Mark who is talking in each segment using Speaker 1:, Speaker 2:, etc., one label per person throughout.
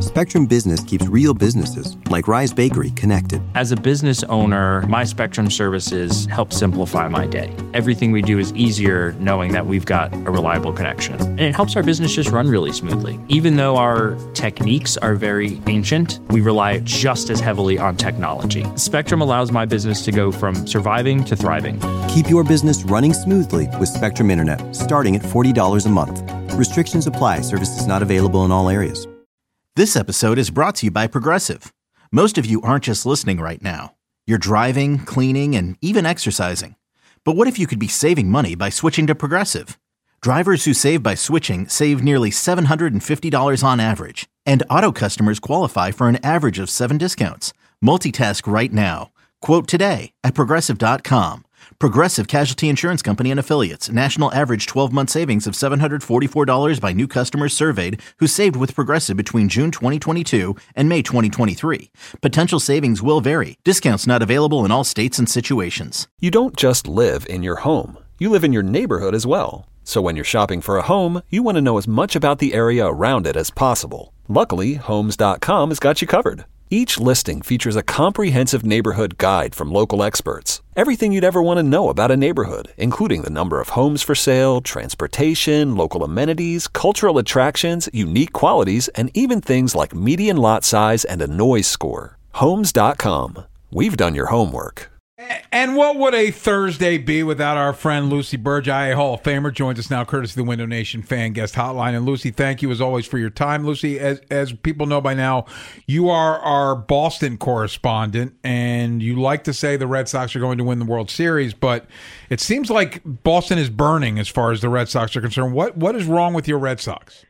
Speaker 1: Spectrum Business keeps real businesses, like Rise Bakery, connected.
Speaker 2: As a business owner, my Spectrum services help simplify my day. Everything we do is easier knowing that we've got a reliable connection. And it helps our business just run really smoothly. Even though our techniques are very ancient, we rely just as heavily on technology. Spectrum allows my business to go from surviving to thriving.
Speaker 1: Keep your business running smoothly with Spectrum Internet, starting at $40 a month. Restrictions apply. Services not available in all areas.
Speaker 3: This episode is brought to you by Progressive. Most of you aren't just listening right now. You're driving, cleaning, and even exercising. But what if you could be saving money by switching to Progressive? Drivers who save by switching save nearly $750 on average. And auto customers qualify for an average of 7 discounts. Multitask right now. Quote today at Progressive.com. Progressive Casualty Insurance Company and Affiliates. National average 12-month savings of $744 by new customers surveyed who saved with Progressive between June 2022 and May 2023. Potential savings will vary. Discounts not available in all states and situations.
Speaker 4: You don't just live in your home. You live in your neighborhood as well. So when you're shopping for a home, you want to know as much about the area around it as possible. Luckily, Homes.com has got you covered. Each listing features a comprehensive neighborhood guide from local experts. Everything you'd ever want to know about a neighborhood, including the number of homes for sale, transportation, local amenities, cultural attractions, unique qualities, and even things like median lot size and a noise score. Homes.com. We've done your homework.
Speaker 5: And what would a Thursday be without our friend Lucy Burge, IA Hall of Famer, joins us now courtesy of the Window Nation Fan Guest Hotline. And Lucy, thank you as always for your time. Lucy, as people know by now, you are our Boston correspondent, and you like to say the Red Sox are going to win the World Series, but it seems like Boston is burning as far as the Red Sox are concerned. What is wrong with your Red Sox?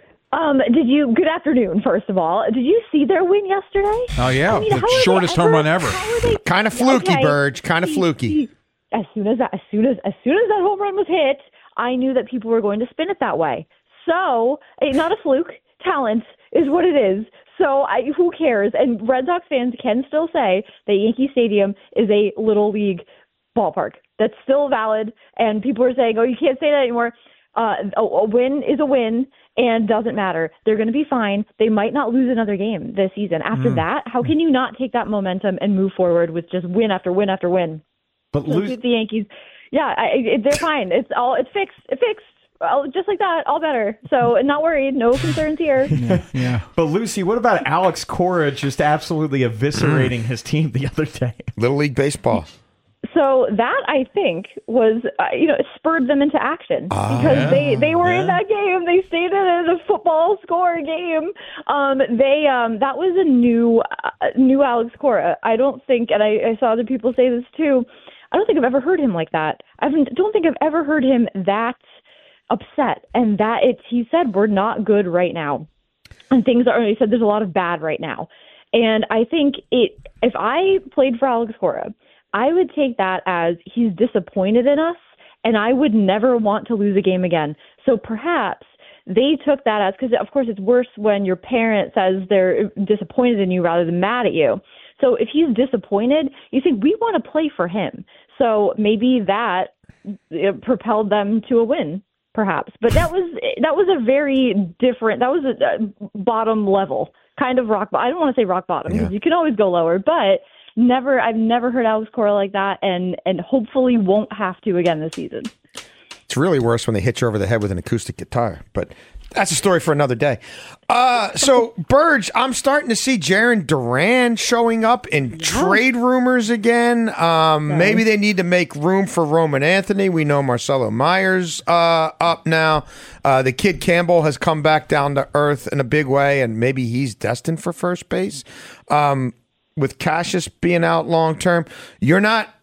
Speaker 6: Good afternoon, first of all. Did you see their win yesterday?
Speaker 5: Oh, yeah. The shortest home run ever.
Speaker 7: Kind of fluky, Burge. Kind of fluky.
Speaker 6: As soon as that home run was hit, I knew that people were going to spin it that way. So, not a fluke. Talent is what it is. So, who cares? And Red Sox fans can still say that Yankee Stadium is a little league ballpark. That's still valid. And people are saying, oh, you can't say that anymore. A win is a win. And doesn't matter. They're going to be fine. They might not lose another game this season. After that, how can you not take that momentum and move forward with just win after win after win?
Speaker 7: But
Speaker 6: the Yankees, they're fine. It's fixed. It's fixed. Just like that, all better. So not worried. No concerns here.
Speaker 7: Yeah. But Lucy, what about Alex Cora just absolutely eviscerating his team the other day?
Speaker 8: Little League Baseball.
Speaker 6: So that, I think, was, it spurred them into action because they were in that game. They stayed in a football score game. That was a new Alex Cora. I don't think, and I saw other people say this too, I don't think I've ever heard him like that. Don't think I've ever heard him that upset. And he said, we're not good right now. And he said there's a lot of bad right now. And I think if I played for Alex Cora, I would take that as he's disappointed in us, and I would never want to lose a game again. So perhaps they took that as, because of course it's worse when your parent says they're disappointed in you rather than mad at you. So if he's disappointed, you think we want to play for him. So maybe that propelled them to a win, perhaps. But that was a very different, that was a bottom level, kind of rock bottom. I don't want to say rock bottom because you can always go lower, but I've never heard Alex Cora like that, and hopefully won't have to again this season.
Speaker 8: It's really worse when they hit you over the head with an acoustic guitar, but that's a story for another day. So, Burge, I'm starting to see Jarren Duran showing up in trade rumors again. Maybe they need to make room for Roman Anthony. We know Marcelo Myers up now. The kid Campbell has come back down to earth in a big way, and maybe he's destined for first base. With Cassius being out long term, you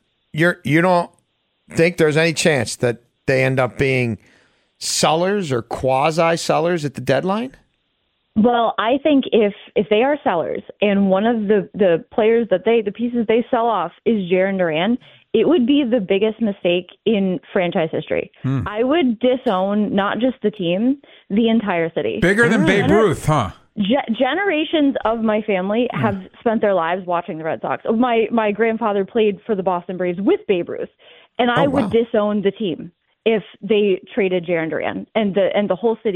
Speaker 8: don't think there's any chance that they end up being sellers or quasi sellers at the deadline?
Speaker 6: Well, I think if they are sellers and one of the players the pieces they sell off is Jarren Duran, it would be the biggest mistake in franchise history. I would disown not just the team, the entire city.
Speaker 5: Bigger than Babe Ruth, huh?
Speaker 6: Generations of my family have spent their lives watching the Red Sox. My grandfather played for the Boston Braves with Babe Ruth, and I would disown the team if they traded Jarren Duran and the whole city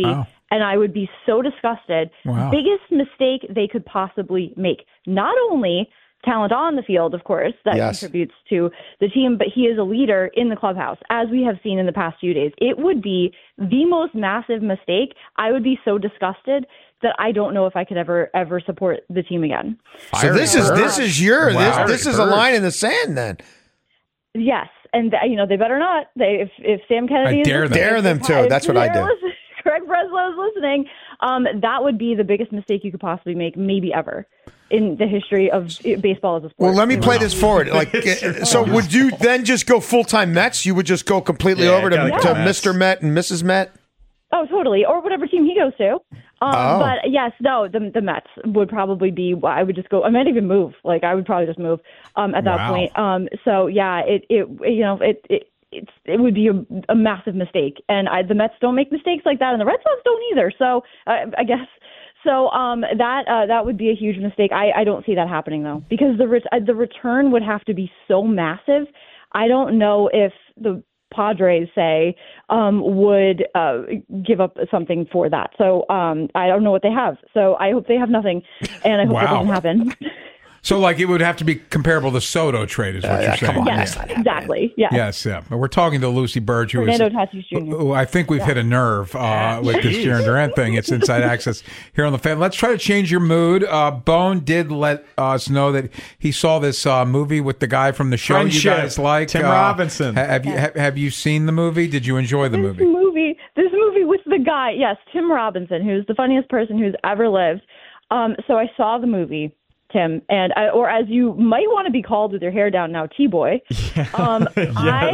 Speaker 6: and I would be so disgusted.
Speaker 5: Wow.
Speaker 6: Biggest mistake they could possibly make. Not only talent on the field, of course, that contributes to the team, but he is a leader in the clubhouse, as we have seen in the past few days. It would be the most massive mistake. I would be so disgusted that I don't know if I could ever support the team again.
Speaker 8: So this is a line in the sand then.
Speaker 6: Yes, and they better not. If Sam Kennedy
Speaker 8: dare them to. That's what I do.
Speaker 6: Craig Breslow is listening. That would be the biggest mistake you could possibly make, maybe ever, in the history of baseball as a sport.
Speaker 8: Well, let me play this forward. So would you then just go full-time Mets? You would just go completely over to Mr. Met and Mrs. Met?
Speaker 6: Oh, totally. Or whatever team he goes to. But yes, no, the Mets would probably be. I would just go. I might even move. I would probably just move at that point. So yeah, it would be a massive mistake, and the Mets don't make mistakes like that, and the Red Sox don't either. So I guess. So that would be a huge mistake. I don't see that happening though, because the return would have to be so massive. I don't know if the Padres would give up something for that. So I don't know what they have. So I hope they have nothing, and I hope that doesn't happen.
Speaker 5: So, it would have to be comparable to Soto trade, is what you're saying.
Speaker 6: Yes, exactly. Yeah.
Speaker 5: Yes, yeah. But we're talking to Lucy Burge, who I think we've hit a nerve with this Jarren Duran thing. It's Inside Access here on the Fan. Let's try to change your mood. Bone did let us know that he saw this movie with the guy from the show you guys like.
Speaker 7: Tim Robinson.
Speaker 5: Have you seen the movie? Did you enjoy the movie?
Speaker 6: This movie with the guy, yes, Tim Robinson, who's the funniest person who's ever lived. So I saw the movie, Tim, and or as you might want to be called with your hair down now, T-Boy.
Speaker 7: Yes.
Speaker 6: Here's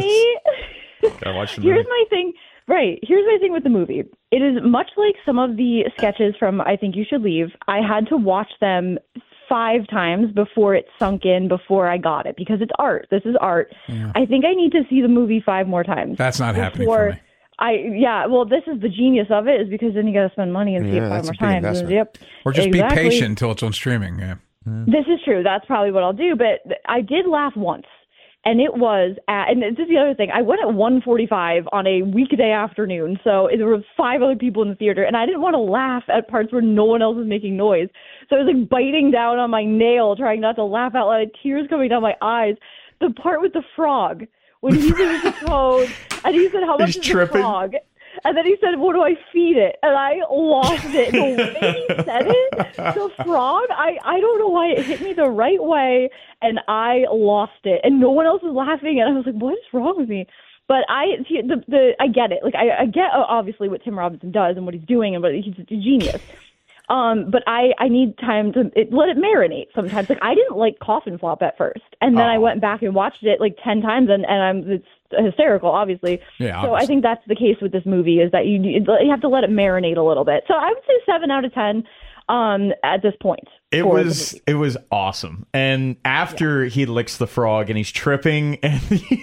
Speaker 6: my thing. Right. Here's my thing with the movie. It is much like some of the sketches from I Think You Should Leave. I had to watch them 5 times before it sunk in, before I got it, because it's art. This is art. Yeah. I think I need to see the movie 5 more times.
Speaker 5: That's not happening for me.
Speaker 6: Well, this is the genius of it, is because then you got to spend money and see it 5 more times. Yep.
Speaker 5: Or just be patient until it's on streaming. Yeah.
Speaker 6: This is true. That's probably what I'll do. But I did laugh once, and it was and this is the other thing. I went at 1:45 on a weekday afternoon, so there were 5 other people in the theater, and I didn't want to laugh at parts where no one else was making noise. So I was biting down on my nail, trying not to laugh out loud, tears coming down my eyes. The part with the frog, when he was the toad, and he said, "How much is the frog?" And then he said, "What do I feed it?" And I lost it. The way he said it, the frog, I don't know why it hit me the right way, and I lost it. And no one else was laughing, and I was like, what is wrong with me? But I get it. I get obviously what Tim Robinson does and what he's doing, and what he's a genius. But I need time to let it marinate sometimes. I didn't like Coffin Flop at first, and then I went back and watched it 10 times, and it's hysterical, obviously.
Speaker 5: Yeah,
Speaker 6: so I think that's the case with this movie, is that you have to let it marinate a little bit. So I would say 7 out of 10 at this point.
Speaker 7: It was awesome. And after he licks the frog and he's tripping and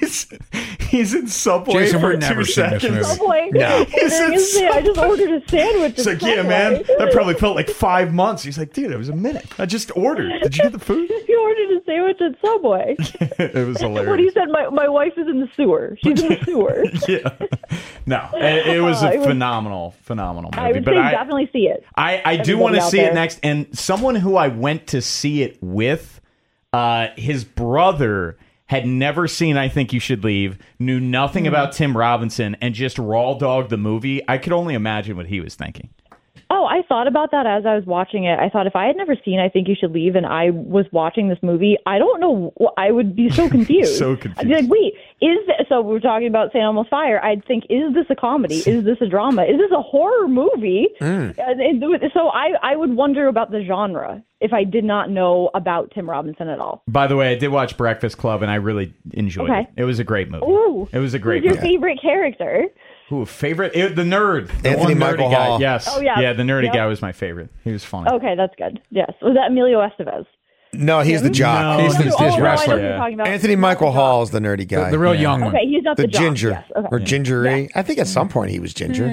Speaker 7: he's in Subway
Speaker 5: Jason,
Speaker 7: for
Speaker 5: we're
Speaker 7: 2
Speaker 5: never
Speaker 7: seconds.
Speaker 5: seeing this movie.
Speaker 6: Subway.
Speaker 7: No.
Speaker 6: I just ordered a sandwich.
Speaker 7: It's like, yeah, man, that probably felt like 5 months. He's like, dude, it was a minute. I just ordered. Did you get the food?
Speaker 6: You ordered a sandwich at Subway.
Speaker 7: It was hilarious.
Speaker 6: When he said, my wife is in the sewer. She's in the sewer.
Speaker 7: Yeah. No, it was a phenomenal movie.
Speaker 6: I would say definitely see it.
Speaker 7: I do want to see it next. And someone who I went to see it with, his brother had never seen I Think You Should Leave, knew nothing about Tim Robinson, and just raw dogged the movie. I could only imagine what he was thinking.
Speaker 6: Oh, I thought about that as I was watching it. I thought if I had never seen I Think You Should Leave and I was watching this movie, I don't know, I would be so confused.
Speaker 7: So confused.
Speaker 6: I'd be like, wait, so we're talking about St. Elmo's Fire. I'd think, is this a comedy? Is this a drama? Is this a horror movie? So I would wonder about the genre if I did not know about Tim Robinson at all.
Speaker 7: By the way, I did watch Breakfast Club, and I really enjoyed it. It was a great movie.
Speaker 6: Ooh,
Speaker 7: it was a great
Speaker 6: movie.
Speaker 7: movie.
Speaker 6: Who's your favorite character?
Speaker 7: Ooh, favorite? The nerd. The
Speaker 8: Anthony
Speaker 7: one
Speaker 8: Michael
Speaker 7: nerdy guy.
Speaker 8: Hall.
Speaker 7: Yes.
Speaker 6: Oh, yeah.
Speaker 7: Yeah, the nerdy
Speaker 6: Yep.
Speaker 7: guy was my favorite. He was funny.
Speaker 6: Okay, that's good. Yes. Was that Emilio Estevez?
Speaker 8: No, he's the jock.
Speaker 5: No, he's his
Speaker 6: I know
Speaker 5: wrestler.
Speaker 6: who you're talking about.
Speaker 8: Anthony Michael Hall is the nerdy guy.
Speaker 5: The real young one.
Speaker 6: Okay, he's not
Speaker 8: the
Speaker 6: jock,
Speaker 8: ginger.
Speaker 6: yes. Okay.
Speaker 8: Or gingery. I think at some point he was ginger.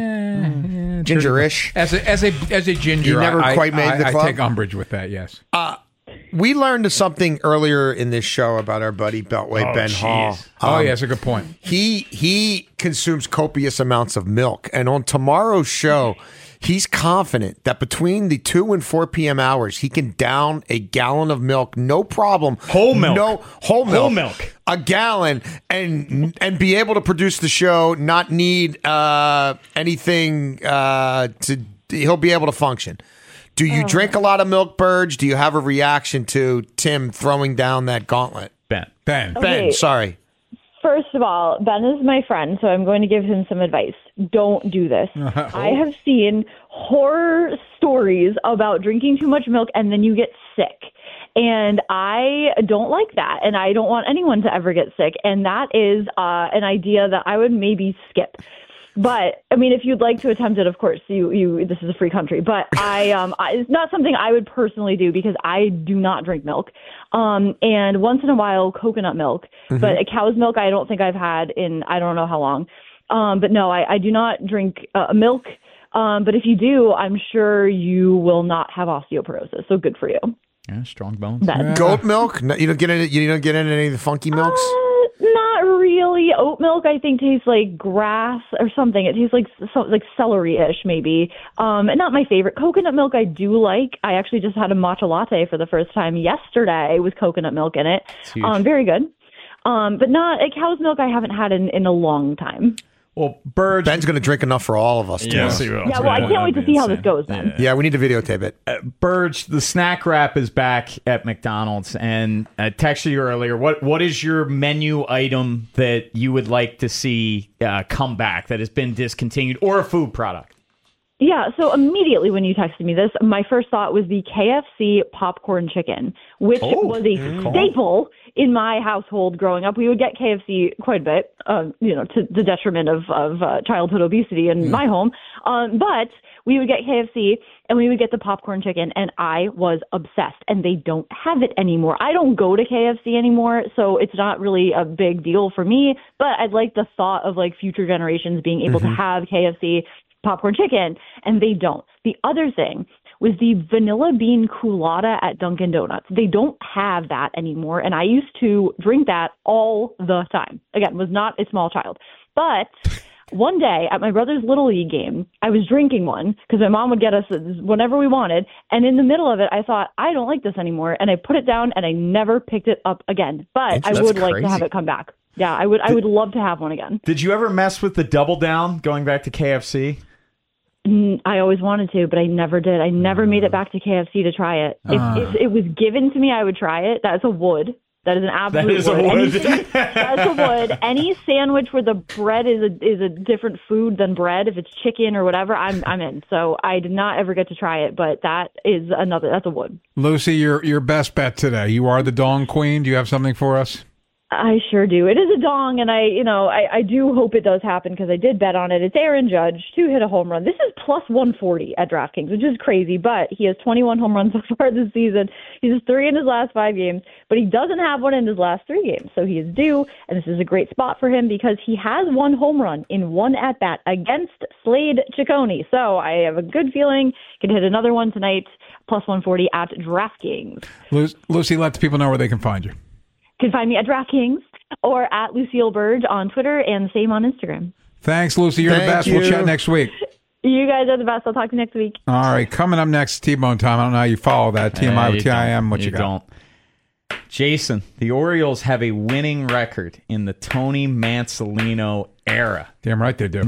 Speaker 8: Gingerish.
Speaker 5: As a ginger,
Speaker 8: He never quite made the club?
Speaker 5: I take umbrage with that, yes.
Speaker 8: We learned something earlier in this show about our buddy Beltway Ben Hall.
Speaker 5: Yeah, that's a good point.
Speaker 8: He consumes copious amounts of milk, and on tomorrow's show, He's confident that between the 2 and 4 p.m. hours, he can down a gallon of milk, no problem.
Speaker 7: Whole milk.
Speaker 8: No, whole milk. A gallon, and be able to produce the show, not need anything he'll be able to function. Do you drink a lot of milk, Burge? Do you have a reaction to Tim throwing down that gauntlet? Ben, sorry.
Speaker 6: First of all, Ben is my friend, so I'm going to give him some advice. Don't do this. I have seen horror stories about drinking too much milk and then you get sick. And I don't like that. And I don't want anyone to ever get sick. And that is an idea that I would maybe skip. But I mean, if you'd like to attempt it, of course, this is a free country. But it's not something I would personally do because I do not drink milk. And once in a while, coconut milk. Mm-hmm. But a cow's milk, I don't think I've had in I don't know how long. But no, I do not drink milk. But if you do, I'm sure you will not have osteoporosis. So good for you.
Speaker 7: Yeah, strong bones.
Speaker 8: Goat milk? No, you don't get into any of the funky milks?
Speaker 6: Not really. Oat milk, I think, tastes like grass or something. It tastes like celery-ish, maybe. Not my favorite. Coconut milk, I do like. I actually just had a matcha latte for the first time yesterday with coconut milk in it. Very good. But not a cow's milk. I haven't had in a long time.
Speaker 7: Well, Burge,
Speaker 8: Ben's going to drink enough for all of us, too.
Speaker 7: Yes,
Speaker 6: yeah, well, I can't wait to see how this goes, Ben.
Speaker 8: Yeah, we need to videotape it.
Speaker 7: Burge, the snack wrap is back at McDonald's, and I texted you earlier. What is your menu item that you would like to see come back that has been discontinued, or a food product?
Speaker 6: Yeah, so immediately when you texted me this, my first thought was the KFC popcorn chicken, which was a staple in my household growing up. We would get KFC quite a bit, to the detriment of childhood obesity in my home. But we would get KFC and we would get the popcorn chicken, and I was obsessed, and they don't have it anymore. I don't go to KFC anymore, so it's not really a big deal for me, but I'd like the thought of like future generations being able to have KFC popcorn chicken, and they don't. The other thing was the vanilla bean culotta at Dunkin' Donuts. They don't have that anymore, and I used to drink that all the time. Again, was not a small child. But one day at my brother's Little League game, I was drinking one because my mom would get us whenever we wanted, and in the middle of it, I thought, I don't like this anymore, and I put it down, and I never picked it up again. But I would like to have it come back. Yeah, I would love to have one again.
Speaker 7: Did you ever mess with the double down going back to KFC?
Speaker 6: I always wanted to, but I never did. I never made it back to KFC to try it. If it was given to me, I would try it. That's a would. That is an absolute would. That's a would. Any sandwich where the bread is a different food than bread, if it's chicken or whatever, I'm in. So I did not ever get to try it, but that's a would.
Speaker 5: Lucy, your best bet today. You are the Dong Queen. Do you have something for us?
Speaker 6: I sure do. It is a dong, and I do hope it does happen because I did bet on it. It's Aaron Judge to hit a home run. This is plus 140 at DraftKings, which is crazy, but he has 21 home runs so far this season. He has 3 in his last 5 games, but he doesn't have one in his last 3 games, so he is due, and this is a great spot for him because he has 1 home run in 1 at-bat against Slade Ciccone. So I have a good feeling he can hit another one tonight, plus 140 at DraftKings.
Speaker 5: Lucy, let the people know where they can find you.
Speaker 6: You can find me at DraftKings or at Lucille Burge on Twitter and the same on Instagram.
Speaker 5: Thanks, Lucy. You're the best. We'll chat next week.
Speaker 6: You guys are the best. I'll talk to you next week.
Speaker 5: All right. Coming up next, T-Bone time. I don't know how you follow that. TMI with TIM. What you got?
Speaker 7: Don't. Jason, the Orioles have a winning record in the Tony Mansolino era.
Speaker 5: Damn right they do.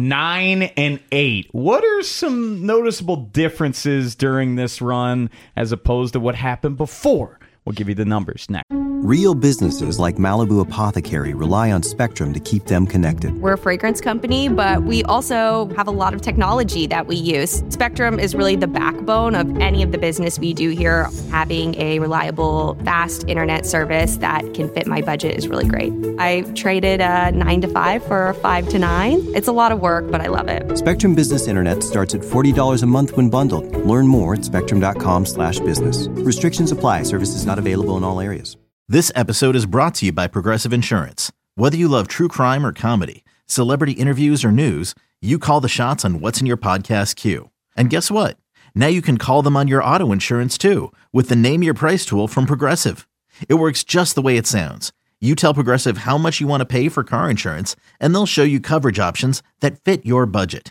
Speaker 7: 9-8. What are some noticeable differences during this run as opposed to what happened before? We'll give you the numbers next.
Speaker 1: Real businesses like Malibu Apothecary rely on Spectrum to keep them connected.
Speaker 9: We're a fragrance company, but we also have a lot of technology that we use. Spectrum is really the backbone of any of the business we do here. Having a reliable, fast internet service that can fit my budget is really great. I traded a 9 to 5 for a 5 to 9. It's a lot of work, but I love it.
Speaker 1: Spectrum Business Internet starts at $40 a month when bundled. Learn more at spectrum.com/business. Restrictions apply. Services not available in all areas.
Speaker 3: This episode is brought to you by Progressive Insurance. Whether you love true crime or comedy, celebrity interviews or news, you call the shots on what's in your podcast queue. And guess what? Now you can call them on your auto insurance too with the Name Your Price tool from Progressive. It works just the way it sounds. You tell Progressive how much you want to pay for car insurance, and they'll show you coverage options that fit your budget.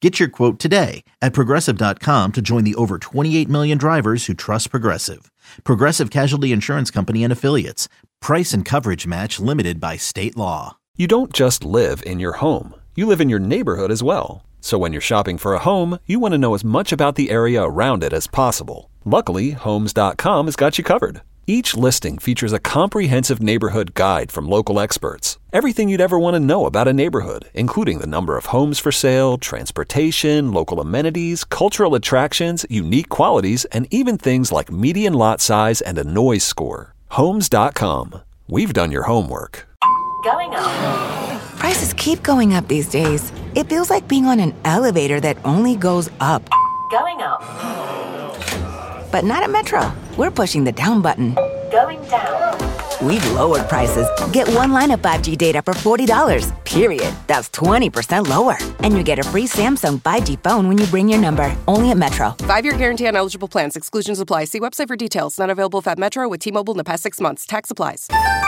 Speaker 3: Get your quote today at Progressive.com to join the over 28 million drivers who trust Progressive. Progressive Casualty Insurance Company and Affiliates. Price and coverage match limited by state law.
Speaker 4: You don't just live in your home. You live in your neighborhood as well. So when you're shopping for a home, you want to know as much about the area around it as possible. Luckily, Homes.com has got you covered. Each listing features a comprehensive neighborhood guide from local experts. Everything you'd ever want to know about a neighborhood, including the number of homes for sale, transportation, local amenities, cultural attractions, unique qualities, and even things like median lot size and a noise score. Homes.com. We've done your homework.
Speaker 10: Going up. Prices keep going up these days. It feels like being on an elevator that only goes up. Going up. But not at Metro. We're pushing the down button. Going down. We've lowered prices. Get one line of 5G data for $40, period. That's 20% lower. And you get a free Samsung 5G phone when you bring your number. Only at Metro.
Speaker 11: 5-year guarantee on eligible plans. Exclusions apply. See website for details. Not available at Metro with T-Mobile in the past 6 months. Tax applies.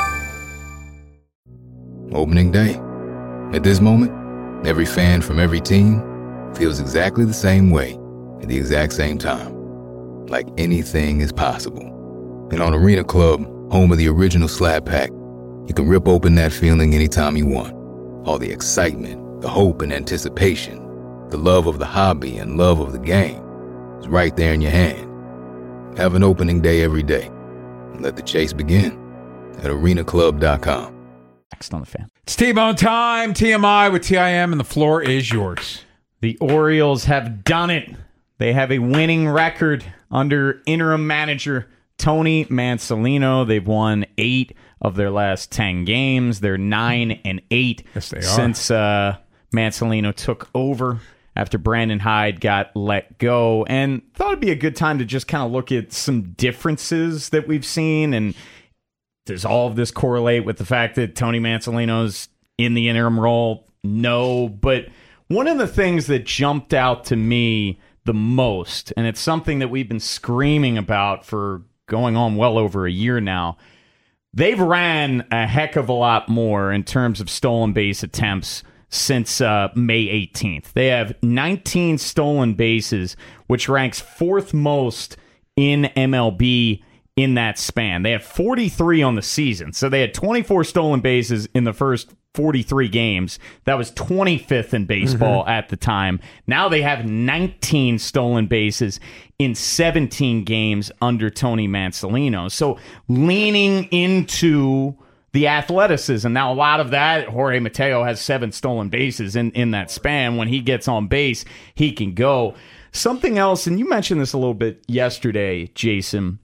Speaker 12: Opening day. At this moment, every fan from every team feels exactly the same way at the exact same time. Like anything is possible. And on Arena Club, home of the original Slab Pack, you can rip open that feeling anytime you want. All the excitement, the hope and anticipation, the love of the hobby and love of the game is right there in your hand. Have an opening day every day. And let the chase begin at arenaclub.com.
Speaker 7: Next on the Fan.
Speaker 5: It's T-Bone time, TMI with TIM, and the floor is yours.
Speaker 7: The Orioles have done it. They have a winning record under interim manager Tony Mansolino. They've won 8 of their last 10 games. They're 9-8
Speaker 5: yes, they are.
Speaker 7: Since Mansolino took over after Brandon Hyde got let go. And thought it'd be a good time to just kind of look at some differences that we've seen. And does all of this correlate with the fact that Tony Mansolino's in the interim role? No. But one of the things that jumped out to me the most, and it's something that we've been screaming about for going on well over a year now, they've ran a heck of a lot more in terms of stolen base attempts since May 18th. They have 19 stolen bases, which ranks 4th most in MLB in that span. They have 43 on the season, so they had 24 stolen bases in the first 43 games. That was 25th in baseball at the time. Now they have 19 stolen bases in 17 games under Tony Mansolino. So leaning into the athleticism. Now, a lot of that, Jorge Mateo has 7 stolen bases in that span. When he gets on base, he can go. Something else, and you mentioned this a little bit yesterday, Jason,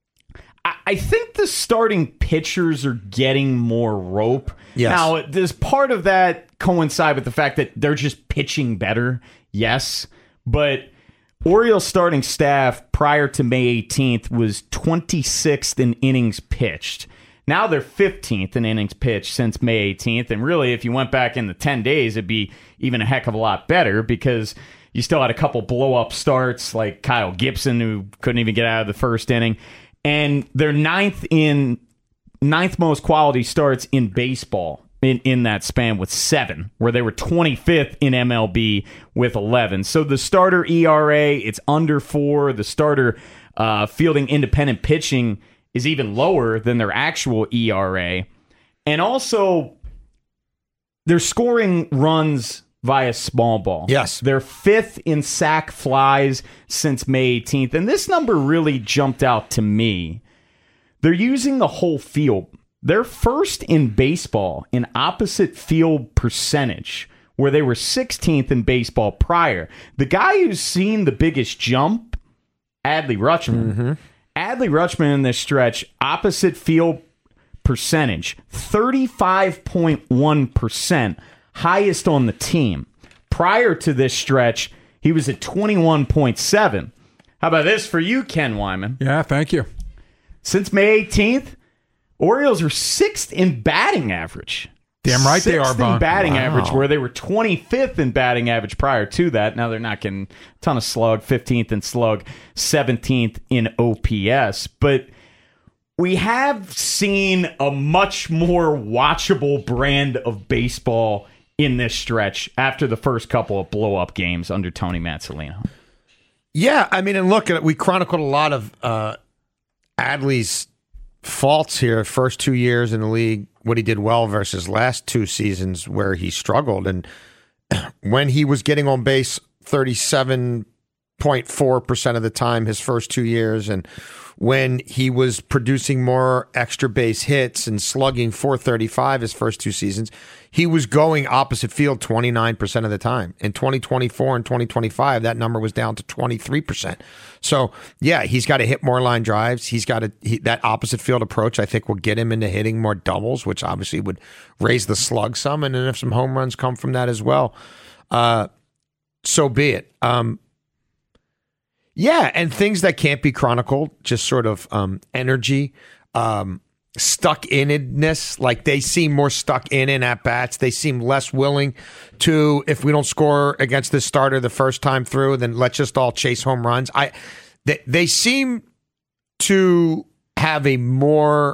Speaker 7: I think the starting pitchers are getting more rope.
Speaker 8: Yes.
Speaker 7: Now, does part of that coincide with the fact that they're just pitching better? Yes. But Orioles starting staff prior to May 18th was 26th in innings pitched. Now they're 15th in innings pitched since May 18th. And really, if you went back in the 10 days, it'd be even a heck of a lot better because you still had a couple blow-up starts like Kyle Gibson, who couldn't even get out of the first inning. And they're 9th most quality starts in baseball in that span with 7, where they were 25th in MLB with 11. So the starter ERA, it's under 4. The starter fielding independent pitching is even lower than their actual ERA. And also, they're scoring runs via small ball.
Speaker 8: Yes.
Speaker 7: They're 5th in sac flies since May 18th. And this number really jumped out to me. They're using the whole field. They're 1st in baseball in opposite field percentage, where they were 16th in baseball prior. The guy who's seen the biggest jump, Adley Rutschman. Adley Rutschman in this stretch, opposite field percentage, 35.1%. Highest on the team. Prior to this stretch, he was at 21.7. How about this for you, Ken Wyman?
Speaker 5: Yeah, thank you.
Speaker 7: Since May 18th, Orioles are 6th in batting average.
Speaker 5: Damn right they are,
Speaker 7: 6th
Speaker 5: Bon.
Speaker 7: in batting
Speaker 5: Wow.
Speaker 7: average, where they were 25th in batting average prior to that. Now they're not getting a ton of slug, 15th in slug, 17th in OPS. But we have seen a much more watchable brand of baseball in this stretch after the first couple of blow-up games under Tony Mazzolino.
Speaker 8: Yeah, I mean, and look, we chronicled a lot of Adley's faults here. First 2 years in the league, what he did well versus last 2 seasons where he struggled. And when he was getting on base 37.4% of the time his first 2 years, and when he was producing more extra base hits and slugging .435 his first 2 seasons, he was going opposite field 29% of the time. In 2024 and 2025, that number was down to 23%. So, yeah, he's got to hit more line drives. He's got to that opposite field approach, I think, will get him into hitting more doubles, which obviously would raise the slug some. And then if some home runs come from that as well, so be it. Yeah, and things that can't be chronicled, just sort of energy, stuck-innedness, like they seem more stuck in at bats. They seem less willing to, if we don't score against this starter the first time through, then let's just all chase home runs. They seem to have a more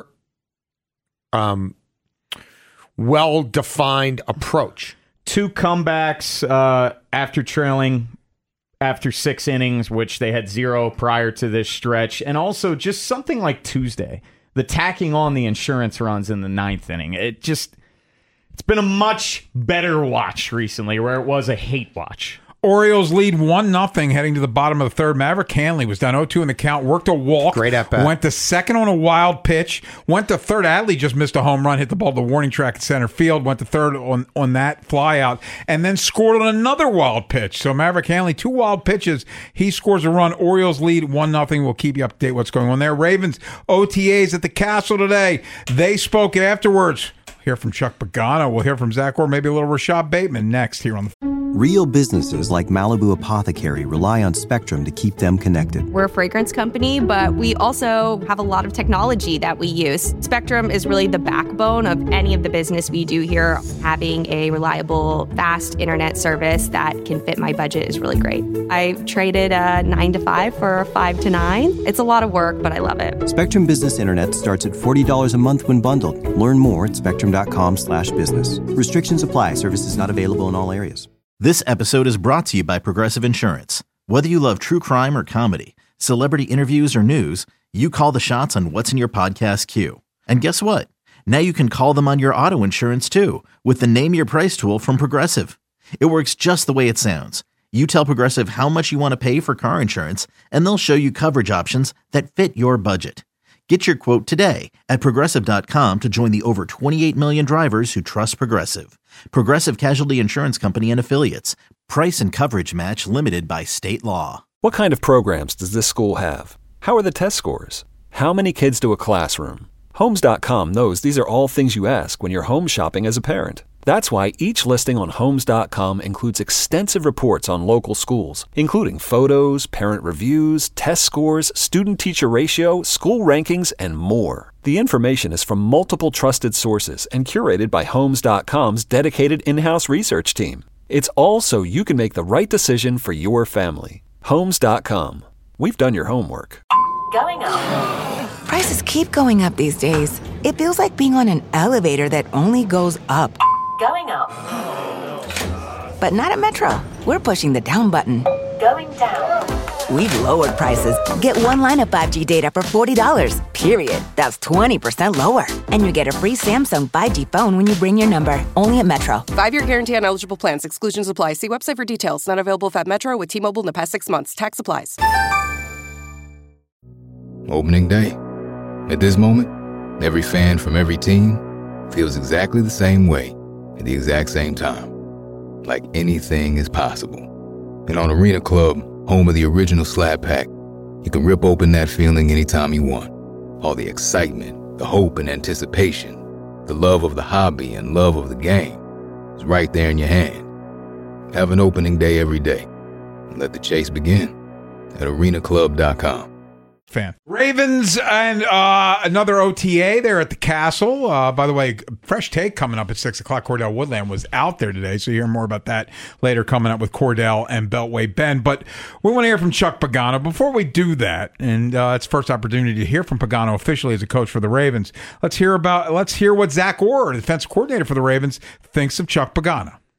Speaker 8: well-defined approach.
Speaker 7: 2 comebacks after trailing after 6 innings, which they had 0 prior to this stretch. And also just something like Tuesday, the tacking on the insurance runs in the 9th inning. It's been a much better watch recently, where it was a hate watch.
Speaker 5: Orioles lead 1-0 heading to the bottom of the third. Maverick Hanley was down 0-2 in the count, worked a walk.
Speaker 8: Great at bat.
Speaker 5: Went to second on a wild pitch. Went to third. Adley just missed a home run, hit the ball to the warning track at center field. Went to third on that fly out, and then scored on another wild pitch. So Maverick Hanley, 2 wild pitches. He scores a run. Orioles lead 1-0. We'll keep you up to date what's going on there. Ravens OTAs at the Castle today. They spoke afterwards. Hear from Chuck Pagano. We'll hear from Zach Orr, maybe a little Rashad Bateman next here on the...
Speaker 1: Real businesses like Malibu Apothecary rely on Spectrum to keep them connected.
Speaker 9: We're a fragrance company, but we also have a lot of technology that we use. Spectrum is really the backbone of any of the business we do here. Having a reliable, fast internet service that can fit my budget is really great. I traded a 9 to 5 for a 5 to 9. It's a lot of work, but I love it.
Speaker 1: Spectrum Business Internet starts at $40 a month when bundled. Learn more at spectrum.com/business. Restrictions apply. Services not available in all areas.
Speaker 3: This episode is brought to you by Progressive Insurance. Whether you love true crime or comedy, celebrity interviews or news, you call the shots on what's in your podcast queue. And guess what? Now you can call them on your auto insurance too, with the Name Your Price tool from Progressive. It works just the way it sounds. You tell Progressive how much you want to pay for car insurance, and they'll show you coverage options that fit your budget. Get your quote today at Progressive.com to join the over 28 million drivers who trust Progressive. Progressive Casualty Insurance Company and Affiliates. Price and coverage match limited by state law.
Speaker 4: What kind of programs does this school have? How are the test scores? How many kids do a classroom? Homes.com knows these are all things you ask when you're home shopping as a parent. That's why each listing on Homes.com includes extensive reports on local schools, including photos, parent reviews, test scores, student-teacher ratio, school rankings, and more. The information is from multiple trusted sources and curated by Homes.com's dedicated in-house research team. It's all so you can make the right decision for your family. Homes.com. We've done your homework.
Speaker 10: Going up. Prices keep going up these days. It feels like being on an elevator that only goes up. Going up. But not at Metro. We're pushing the down button. Going down. We've lowered prices. Get one line of 5G data for $40, period. That's 20% lower. And you get a free Samsung 5G phone when you bring your number. Only at Metro.
Speaker 11: 5-year guarantee on eligible plans. Exclusions apply. See website for details. Not available at Metro with T-Mobile in the past 6 months. Tax applies.
Speaker 12: Opening day. At this moment, every fan from every team feels exactly the same way at the exact same time. Like anything is possible. And on Arena Club, home of the original Slab Pack, you can rip open that feeling anytime you want. All the excitement, the hope and anticipation, the love of the hobby and love of the game is right there in your hand. Have an opening day every day. And let the chase begin at arenaclub.com.
Speaker 5: Fan. Ravens and another OTA there at the Castle. By the way, fresh take coming up at 6 o'clock. Cordell Woodland was out there today, so you hear more about that later coming up with Cordell and Beltway Ben. But we want to hear from Chuck Pagano. Before we do that, and it's first opportunity to hear from Pagano officially as a coach for the Ravens, let's hear what Zach Orr, the defensive coordinator for the Ravens, thinks of Chuck Pagano.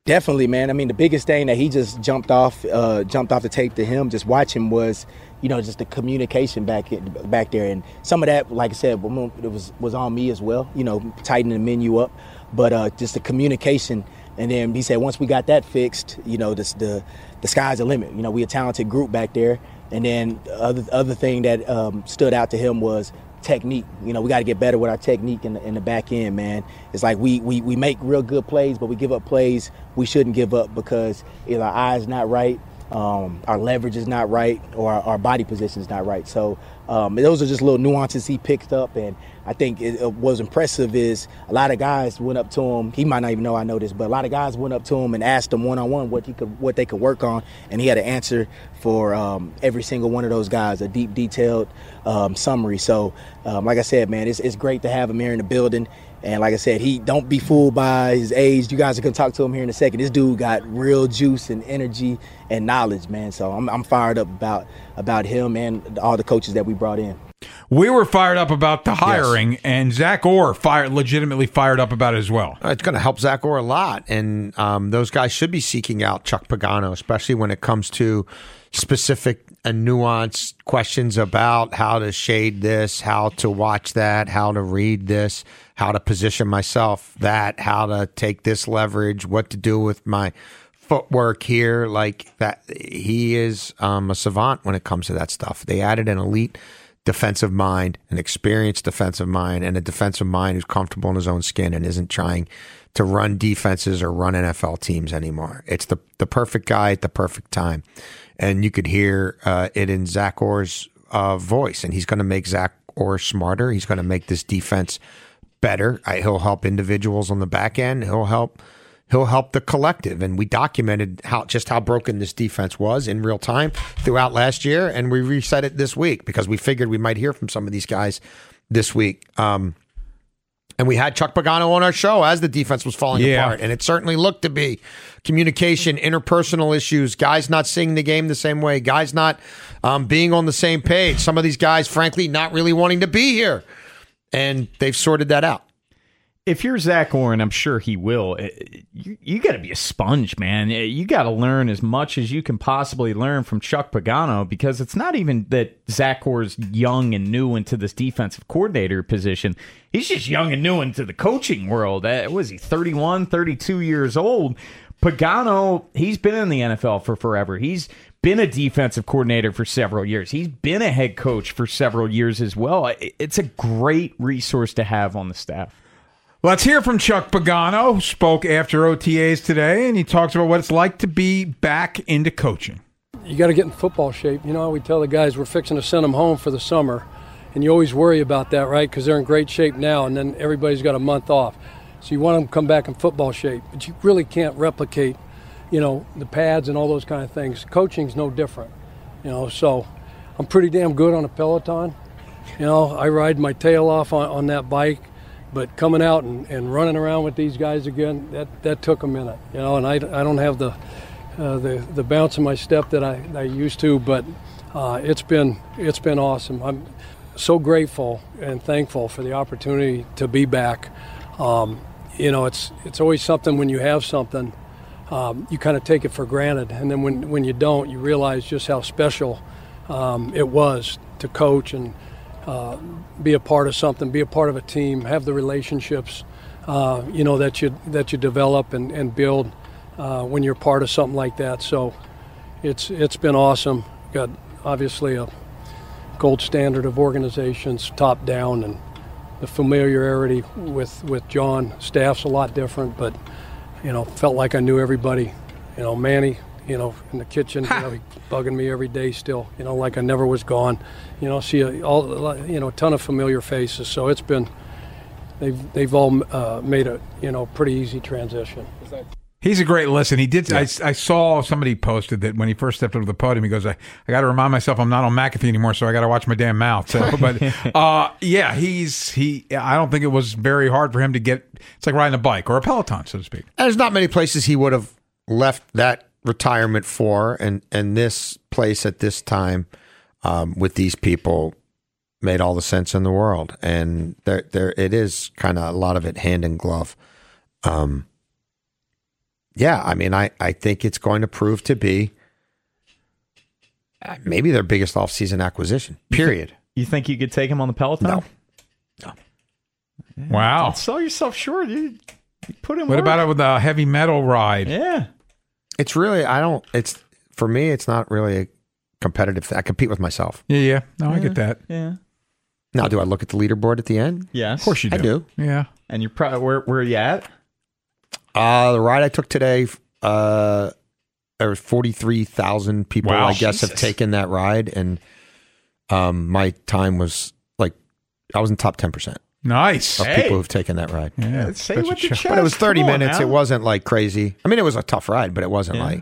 Speaker 13: Definitely, man. I mean, the biggest thing that he just jumped off the tape to him, just watching, was, just the communication back there. And some of that, like I said, it was on me as well, tightening the menu up. But just the communication. And then he said once we got that fixed, the sky's the limit. We a talented group back there. And then the other thing that stood out to him was technique. We got to get better with our technique in the back end, man. It's like we make real good plays, but we give up plays we shouldn't give up because either our eye's not right, our leverage is not right, or our body position is not right. So those are just little nuances he picked up, and I think what was impressive is a lot of guys went up to him. He might not even know I know this, but a lot of guys went up to him and asked him one-on-one what they could work on, and he had an answer for every single one of those guys, a deep, detailed summary. So, like I said, man, it's great to have him here in the building. And like I said, don't be fooled by his age. You guys are going to talk to him here in a second. This dude got real juice and energy and knowledge, man. So I'm fired up about him and all the coaches that we brought in.
Speaker 5: We were fired up about the hiring, and Zach Orr legitimately fired up about it as well.
Speaker 8: It's going to help Zach Orr a lot, and those guys should be seeking out Chuck Pagano, especially when it comes to specific and nuanced questions about how to shade this, how to watch that, how to read this, how to position myself that, how to take this leverage, what to do with my footwork here. Like that, he is a savant when it comes to that stuff. They added an elite defensive mind, an experienced defensive mind, and a defensive mind who's comfortable in his own skin and isn't trying to run defenses or run NFL teams anymore. It's the perfect guy at the perfect time. And you could hear it in Zach Orr's voice, and he's going to make Zach Orr smarter. He's going to make this defense better. He'll help individuals on the back end. He'll help the collective. And we documented how broken this defense was in real time throughout last year, and we reset it this week because we figured we might hear from some of these guys this week. And we had Chuck Pagano on our show as the defense was falling apart, and it certainly looked to be communication, interpersonal issues, guys not seeing the game the same way, guys not being on the same page, some of these guys, frankly, not really wanting to be here, and they've sorted that out.
Speaker 7: If you're Zach Orr, and I'm sure he will, you got to be a sponge, man. You got to learn as much as you can possibly learn from Chuck Pagano, because it's not even that Zach Orr's young and new into this defensive coordinator position. He's just young and new into the coaching world. Was he 31, 32 years old? Pagano, he's been in the NFL for forever. He's been a defensive coordinator for several years. He's been a head coach for several years as well. It's a great resource to have on the staff.
Speaker 5: Let's hear from Chuck Pagano, who spoke after OTAs today, and he talks about what it's like to be back into coaching.
Speaker 14: You got to get in football shape. You know, we tell the guys we're fixing to send them home for the summer, and you always worry about that, right? Because they're in great shape now, and then everybody's got a month off. So you want them to come back in football shape, but you really can't replicate, the pads and all those kind of things. Coaching's no different, so I'm pretty damn good on a Peloton. I ride my tail off on that bike. But coming out and running around with these guys again, that took a minute, and I don't have the bounce in my step that I used to, but it's been awesome. I'm so grateful and thankful for the opportunity to be back. It's always something when you have something, you kind of take it for granted, and then when you don't, you realize just how special it was to coach and be a part of something, be a part of a team, have the relationships, that you develop and build when you're part of something like that. So it's been awesome. Got obviously a gold standard of organizations, top down, and the familiarity with John. Staff's a lot different, but felt like I knew everybody. Manny, in the kitchen, he's bugging me every day still, like I never was gone. See a ton of familiar faces. So it's been, they've all made a, pretty easy transition.
Speaker 5: He's a great listen. He did. Yeah. I saw somebody posted that when he first stepped up to the podium, he goes, I got to remind myself I'm not on McAfee anymore, so I got to watch my damn mouth. So, but I don't think it was very hard for him to get, it's like riding a bike or a Peloton, so to speak.
Speaker 8: There's not many places he would have left that retirement for, and this place at this time with these people made all the sense in the world. And there it is kind of a lot of it hand in glove. yeah, I mean, I think it's going to prove to be maybe their biggest offseason acquisition, period.
Speaker 7: You think you could take him on the Peloton?
Speaker 8: No.
Speaker 5: Wow.
Speaker 7: Don't sell yourself short. You put him.
Speaker 5: What about it with a heavy metal ride?
Speaker 7: Yeah.
Speaker 8: It's really, for me, it's not really a competitive thing. I compete with myself.
Speaker 5: Yeah. No, I get that.
Speaker 7: Yeah.
Speaker 8: Now, do I look at the leaderboard at the end?
Speaker 7: Yes.
Speaker 5: Of course you do.
Speaker 8: I do.
Speaker 5: Yeah.
Speaker 7: And you're probably, where are you at?
Speaker 8: The ride I took today, there was 43,000 people,
Speaker 5: Wow.
Speaker 8: I guess, have
Speaker 5: Jesus.
Speaker 8: taken that ride. And my time was I was in top 10%.
Speaker 5: Nice.
Speaker 8: Of people who've taken that ride.
Speaker 5: Yeah.
Speaker 7: Say what the chest.
Speaker 8: But it was 30
Speaker 7: Come on
Speaker 8: minutes.
Speaker 7: now.
Speaker 8: It wasn't like crazy. I mean, it was a tough ride, but it wasn't like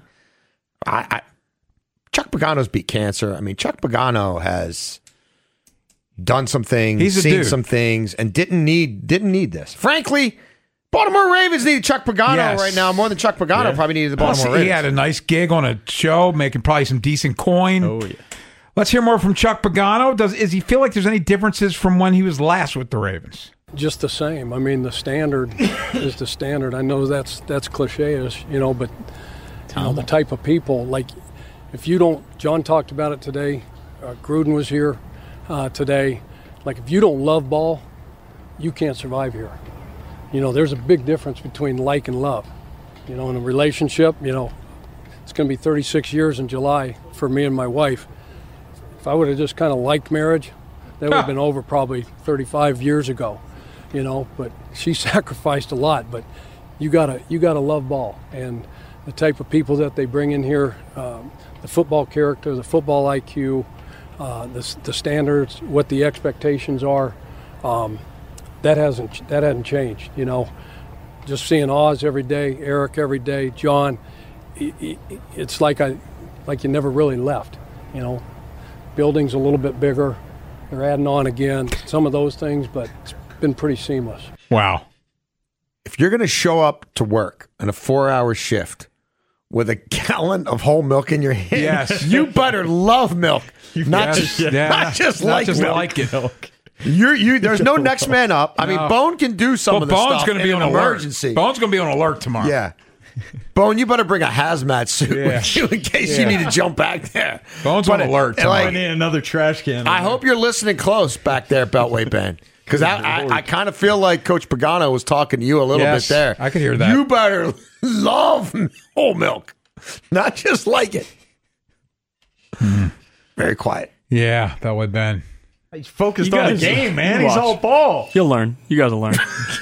Speaker 8: Chuck Pagano's beat cancer. I mean, Chuck Pagano has done some things,
Speaker 5: He's a
Speaker 8: seen
Speaker 5: dude.
Speaker 8: some things, and didn't need this. Frankly, Baltimore Ravens need Chuck Pagano
Speaker 5: Yes.
Speaker 8: right now more than Chuck Pagano probably needed the
Speaker 5: Plus,
Speaker 8: Baltimore
Speaker 5: he
Speaker 8: Ravens.
Speaker 5: had a nice gig on a show, making probably some decent coin.
Speaker 7: Oh, yeah.
Speaker 5: Let's hear more from Chuck Pagano. Does he feel like there's any differences from when he was last with the Ravens?
Speaker 14: Just the same. I mean, the standard is the standard. I know that's cliche-ish, but the type of people, like if you don't, John talked about it today, Gruden was here today, like if you don't love ball, you can't survive here. There's a big difference between like and love. In a relationship, it's going to be 36 years in July for me and my wife. If I would have just kind of liked marriage, that would have been over probably 35 years ago, but she sacrificed a lot. But you gotta love ball, and the type of people that they bring in here, the football character, the football IQ, the standards, what the expectations are, that hasn't changed. Just seeing Oz every day, Eric every day, John, it's like you never really left. Building's a little bit bigger. They're adding on again, some of those things, but it's been pretty seamless.
Speaker 5: Wow.
Speaker 8: If you're going to show up to work in a 4-hour shift with a gallon of whole milk in your hand,
Speaker 5: Yes.
Speaker 8: you better love milk, not
Speaker 5: Yes.
Speaker 8: just like milk.
Speaker 5: like it.
Speaker 8: There's no next man up. I mean,
Speaker 5: No.
Speaker 8: Bone can do some of the
Speaker 5: Bone's
Speaker 8: stuff
Speaker 5: going to be
Speaker 8: in
Speaker 5: on
Speaker 8: an
Speaker 5: alert.
Speaker 8: emergency.
Speaker 5: Bone's going to be on alert tomorrow.
Speaker 8: Yeah. Bone, you better bring a hazmat suit with you in case you need to jump back there.
Speaker 5: Bone's on alert tomorrow.
Speaker 7: I need another trash can.
Speaker 8: I hope you're listening close back there, Beltway Ben. Because I kind of feel like Coach Pagano was talking to you a little
Speaker 5: Yes,
Speaker 8: bit there.
Speaker 5: I could hear that.
Speaker 8: You better love whole milk, not just like it. Very quiet.
Speaker 5: Yeah, that would Ben.
Speaker 7: He's focused on the game, man. He's
Speaker 2: watch.
Speaker 7: all ball.
Speaker 2: You'll learn. You guys will learn.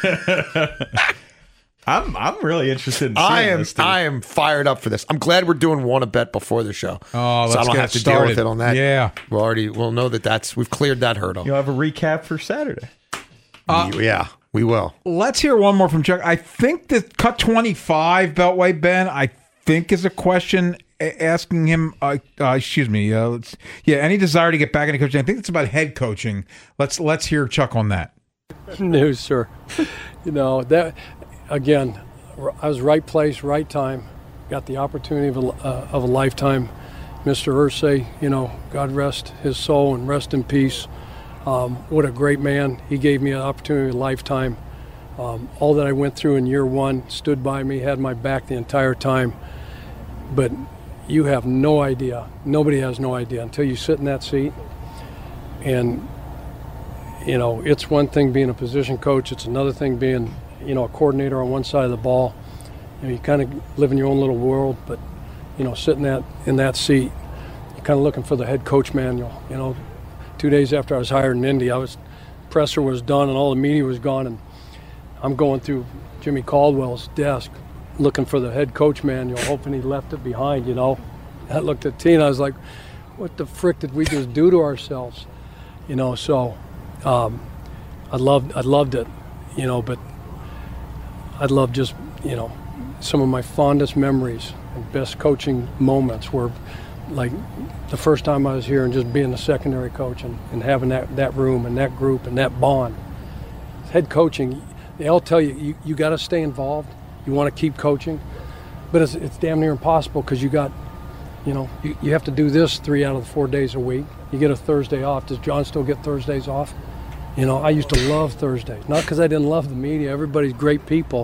Speaker 7: I'm really interested in seeing this, dude.
Speaker 8: I am fired up for this. I'm glad we're doing Wanna Bet before the show.
Speaker 5: Oh,
Speaker 8: so I
Speaker 5: let's
Speaker 8: don't
Speaker 5: get
Speaker 8: have to
Speaker 5: started.
Speaker 8: deal with it on that.
Speaker 5: Yeah.
Speaker 8: We'll know we've cleared that hurdle.
Speaker 7: You'll have a recap for Saturday.
Speaker 8: Yeah, we will.
Speaker 5: Let's hear one more from Chuck. I think the cut 25, Beltway Ben, I think is a question asking him, any desire to get back into coaching. I think it's about head coaching. Let's hear Chuck on that.
Speaker 14: No, sir. That, again, I was right place, right time. Got the opportunity of a lifetime. Mr. Irsay, God rest his soul and rest in peace. What a great man. He gave me an opportunity of a lifetime. All that I went through in year one, stood by me, had my back the entire time. But you have no idea. Nobody has no idea until you sit in that seat. And, it's one thing being a position coach. It's another thing being, a coordinator on one side of the ball. You kind of live in your own little world, but, sitting in that seat, you're kind of looking for the head coach manual. 2 days after I was hired in Indy, presser was done and all the media was gone, and I'm going through Jimmy Caldwell's desk looking for the head coach manual, hoping he left it behind, I looked at Tina, I was like, what the frick did we just do to ourselves? So I loved it, but I'd love just, some of my fondest memories and best coaching moments were like the first time I was here and just being the secondary coach and having that room and that group and that bond. Head coaching, they all tell you got to stay involved. You want to keep coaching, but it's damn near impossible because you got, you have to do this 3 out of the 4 days a week. You get a Thursday off. Does John still get Thursdays off? I used to love Thursdays, not because I didn't love the media. Everybody's great people,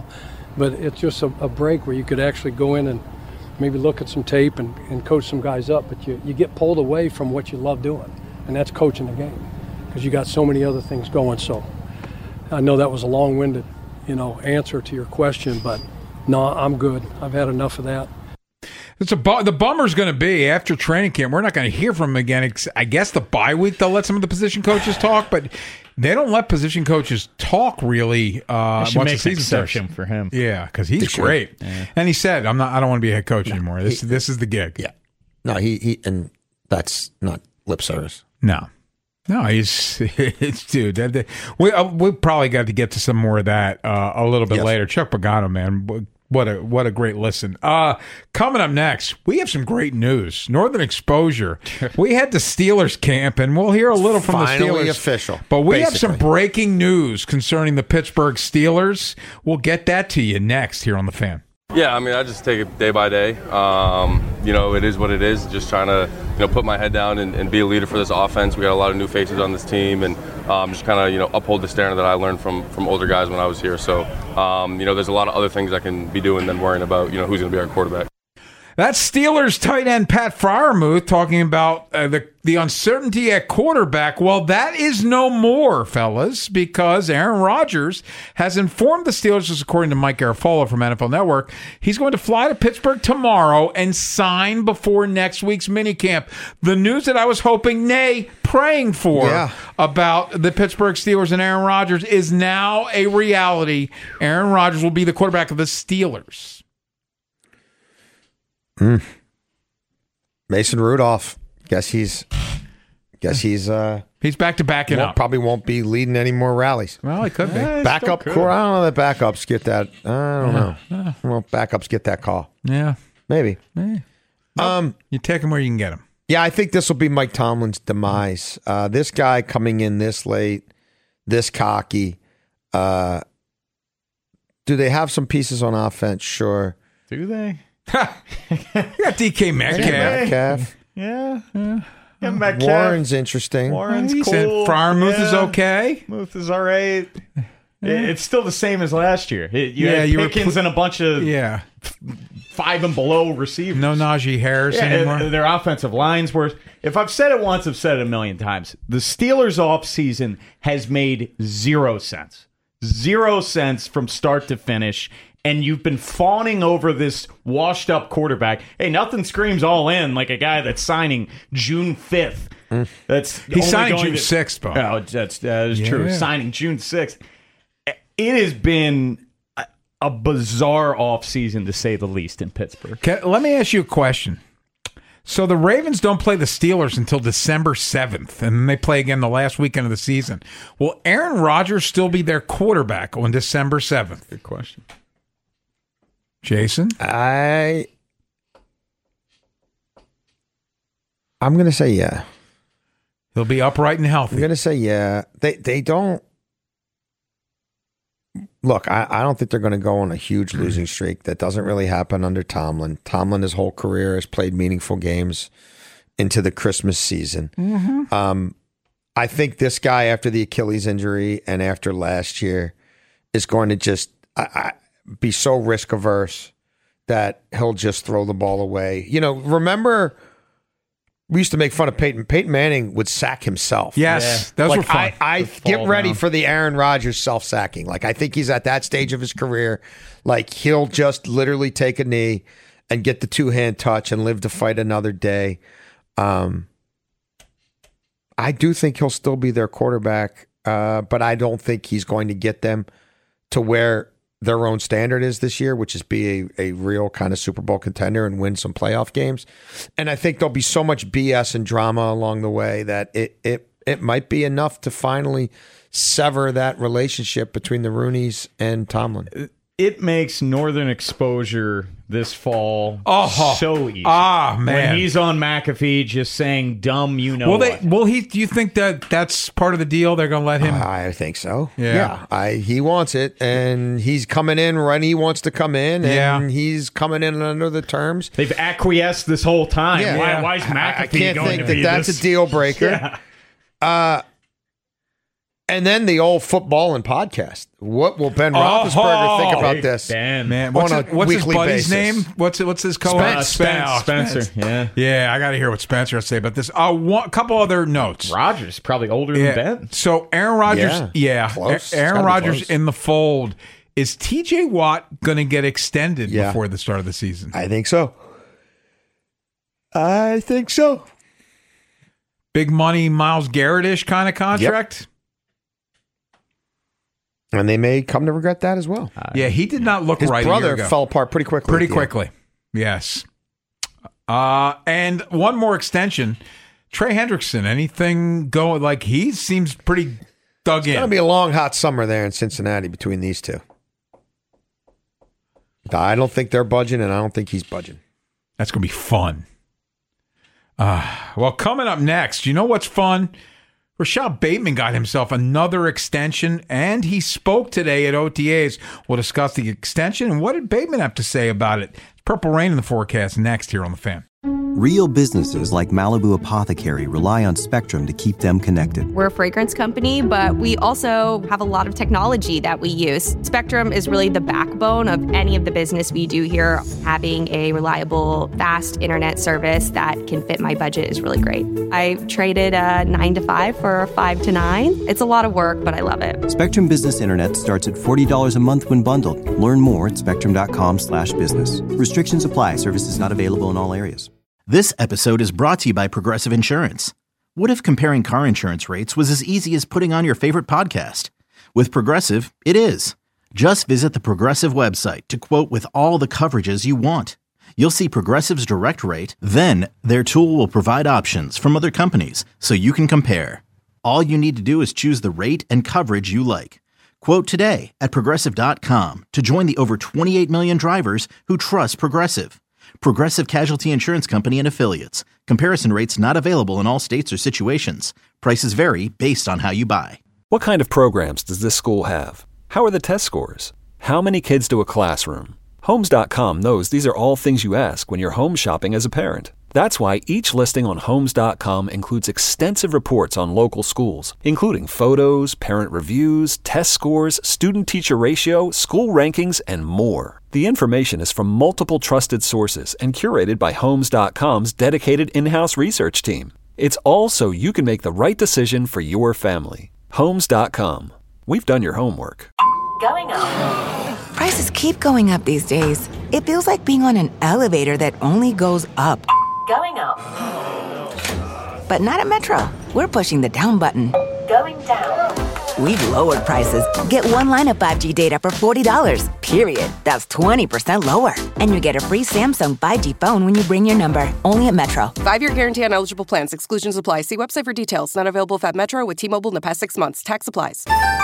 Speaker 14: but it's just a break where you could actually go in and maybe look at some tape and coach some guys up, but you get pulled away from what you love doing, and that's coaching the game, because you got so many other things going. So I know that was a long-winded, answer to your question, but no, I'm good. I've had enough of that.
Speaker 5: The bummer's going to be after training camp. We're not going to hear from him again. I guess the bye week they'll let some of the position coaches talk, but they don't let position coaches talk really. Once the season
Speaker 7: exception
Speaker 5: starts
Speaker 7: for him.
Speaker 5: Yeah, because he's great, and he said, "I don't want to be a head coach anymore. This is the gig."
Speaker 8: Yeah, no, he and that's not lip service.
Speaker 5: No, it's dude. We probably got to get to some more of that a little bit later. Chuck Pagano, man. What a great listen. Coming up next, we have some great news. Northern Exposure. We had the Steelers camp, and we'll hear a little from the Steelers.
Speaker 8: Finally official.
Speaker 5: But we have some breaking news concerning the Pittsburgh Steelers. We'll get that to you next here on The Fan.
Speaker 15: Yeah, I just take it day by day. It is what it is. Just trying to, put my head down and be a leader for this offense. We got a lot of new faces on this team, and just kind of, uphold the standard that I learned from older guys when I was here. So, there's a lot of other things I can be doing than worrying about, who's going to be our quarterback.
Speaker 5: That's Steelers tight end Pat Freiermuth talking about the uncertainty at quarterback. Well, that is no more, fellas, because Aaron Rodgers has informed the Steelers, according to Mike Garafolo from NFL Network, he's going to fly to Pittsburgh tomorrow and sign before next week's minicamp. The news that I was hoping, nay, praying for about the Pittsburgh Steelers and Aaron Rodgers is now a reality. Aaron Rodgers will be the quarterback of the Steelers.
Speaker 8: Mason Rudolph. Guess he's
Speaker 5: back to backing up.
Speaker 8: Probably won't be leading any more rallies.
Speaker 5: Well, he could be.
Speaker 8: Backup. I don't know that backups get that. I don't know. Well, backups get that call.
Speaker 5: Yeah,
Speaker 8: maybe.
Speaker 5: You take him where you can get him.
Speaker 8: Yeah, I think this will be Mike Tomlin's demise. This guy coming in this late, this cocky. Do they have some pieces on offense? Sure.
Speaker 7: Do they?
Speaker 5: You got DK Metcalf.
Speaker 7: Yeah,
Speaker 8: Metcalf. Warren's interesting.
Speaker 7: Warren's
Speaker 5: cool. Freiermuth is okay.
Speaker 7: Muth is all right. It's still the same as last year. You had Pickens and a bunch of 5 and below receivers.
Speaker 5: No Najee Harris anymore.
Speaker 7: Their offensive line's worse. If I've said it once, I've said it a million times. The Steelers' offseason has made 0 sense. 0 sense from start to finish. And you've been fawning over this washed-up quarterback. Hey, nothing screams all in like a guy that's signing June 5th.
Speaker 5: He's signing June 6th, Bo.
Speaker 7: Oh, that is true. Signing June 6th. It has been a bizarre offseason, to say the least, in Pittsburgh.
Speaker 5: Let me ask you a question. So the Ravens don't play the Steelers until December 7th, and then they play again the last weekend of the season. Will Aaron Rodgers still be their quarterback on December 7th?
Speaker 7: Good question.
Speaker 5: Jason?
Speaker 8: I'm going to say yeah.
Speaker 5: He'll be upright and healthy.
Speaker 8: I'm going to say yeah. They don't. Look, I don't think they're going to go on a huge losing streak. That doesn't really happen under Tomlin. Tomlin, his whole career, has played meaningful games into the Christmas season. I think this guy, after the Achilles injury and after last year, is going to just be so risk averse that he'll just throw the ball away. Remember, we used to make fun of Peyton. Peyton Manning would sack himself.
Speaker 5: Yes, those were fun.
Speaker 8: I get ready for the Aaron Rodgers self-sacking. I think he's at that stage of his career. He'll just literally take a knee and get the two-hand touch and live to fight another day. I do think he'll still be their quarterback, but I don't think he's going to get them to where their own standard is this year, which is be a real kind of Super Bowl contender and win some playoff games. And I think there'll be so much BS and drama along the way that it might be enough to finally sever that relationship between the Rooneys and Tomlin.
Speaker 7: It makes Northern Exposure this fall so easy.
Speaker 5: Man.
Speaker 7: When he's on McAfee just saying dumb, what.
Speaker 5: Do you think that's part of the deal? They're going to let him?
Speaker 8: I think so. Yeah. He wants it, and he's coming in when he wants to come in, and he's coming in under the terms.
Speaker 7: They've acquiesced this whole time.
Speaker 8: Yeah.
Speaker 7: Why is McAfee
Speaker 8: I can't
Speaker 7: going
Speaker 8: think
Speaker 7: to
Speaker 8: that
Speaker 7: be
Speaker 8: that's
Speaker 7: this?
Speaker 8: a deal breaker.
Speaker 7: Yeah.
Speaker 8: And then the old football and podcast. What will Ben Roethlisberger think about this?
Speaker 5: Ben, man, what's his buddy's name? What's his co-host?
Speaker 7: Spencer.
Speaker 5: Yeah, I got to hear what Spencer has to say about this. A couple other notes.
Speaker 7: Rodgers probably older than Ben.
Speaker 5: So Aaron Rodgers,
Speaker 8: close.
Speaker 5: Aaron Rodgers
Speaker 8: close.
Speaker 5: in the fold. Is T.J. Watt going to get extended before the start of the season?
Speaker 8: I think so.
Speaker 5: Big money, Myles Garrett-ish kind of contract.
Speaker 8: Yep. And they may come to regret that as well.
Speaker 5: He did not look right.
Speaker 8: His brother fell apart pretty quickly.
Speaker 5: Yes. And one more extension. Trey Hendrickson, anything going? Like, he seems pretty dug in.
Speaker 8: It's going to be a long, hot summer there in Cincinnati between these two. I don't think they're budging, and I don't think he's budging.
Speaker 5: That's going to be fun. Well, coming up next, you know what's fun? Rashad Bateman got himself another extension, and he spoke today at OTAs. We'll discuss the extension and what did Bateman have to say about it. It's Purple Rain in the forecast next here on The Fan.
Speaker 1: Real businesses like Malibu Apothecary rely on Spectrum to keep them connected.
Speaker 9: We're a fragrance company, but we also have a lot of technology that we use. Spectrum is really the backbone of any of the business we do here. Having a reliable, fast internet service that can fit my budget is really great. I traded a 9 to 5 for a 5 to 9. It's a lot of work, but I love it.
Speaker 1: Spectrum Business Internet starts at $40 a month when bundled. Learn more at spectrum.com/business. Restrictions apply. Services not available in all areas.
Speaker 3: This episode is brought to you by Progressive Insurance. What if comparing car insurance rates was as easy as putting on your favorite podcast? With Progressive, it is. Just visit the Progressive website to quote with all the coverages you want. You'll see Progressive's direct rate, then their tool will provide options from other companies so you can compare. All you need to do is choose the rate and coverage you like. Quote today at Progressive.com to join the over 28 million drivers who trust Progressive. Progressive Casualty Insurance Company and Affiliates. Comparison rates not available in all states or situations. Prices vary based on how you buy.
Speaker 4: What kind of programs does this school have? How are the test scores? How many kids do a classroom? Homes.com knows these are all things you ask when you're home shopping as a parent. That's why each listing on Homes.com includes extensive reports on local schools, including photos, parent reviews, test scores, student-teacher ratio, school rankings, and more. The information is from multiple trusted sources and curated by Homes.com's dedicated in-house research team. It's all so you can make the right decision for your family. Homes.com. We've done your homework.
Speaker 10: Going up. Prices keep going up these days. It feels like being on an elevator that only goes up. Going up. But not at Metro. We're pushing the down button. Going down. We've lowered prices. Get one line of 5G data for $40, period. That's 20% lower. And you get a free Samsung 5G phone when you bring your number. Only at Metro.
Speaker 11: 5-year guarantee on eligible plans. Exclusions apply. See website for details. Not available at Metro with T-Mobile in the past 6 months. Tax applies.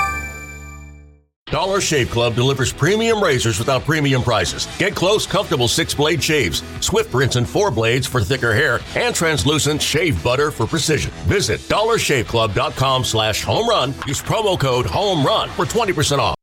Speaker 16: Dollar Shave Club delivers premium razors without premium prices. Get close, comfortable 6-blade shaves, swift rinse and 4 blades for thicker hair, and translucent shave butter for precision. Visit dollarshaveclub.com/homerun. Use promo code HOMERUN for 20% off.